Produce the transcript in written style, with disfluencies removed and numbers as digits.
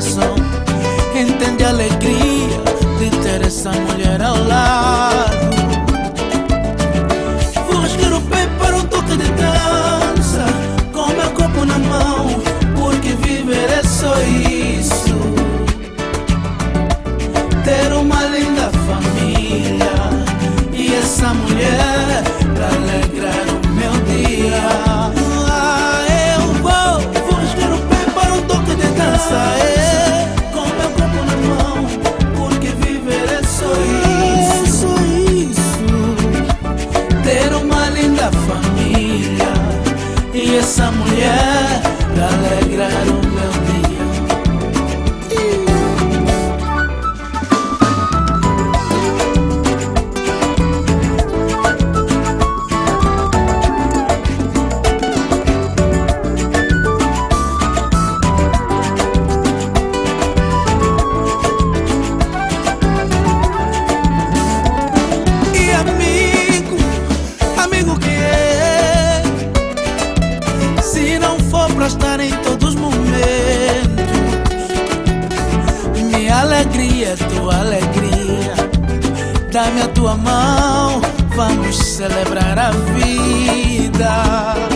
coração. Entende a alegria de ter essa mulher ao lado. Vou rasgar o pé para o toque de dança, com meu corpo na mão, porque viver é só isso. Ter uma linda família e essa mulher pra alegrar o meu dia. Eu vou rasgar o pé para o toque de dança, com meu corpo na mão, porque viver é só isso. Ter uma linda família e essa mulher pra alegrar o meu dia. Amigo que é, se não for pra estar em todos os momentos, minha alegria é tua alegria. Dá-me a tua mão, vamos celebrar a vida.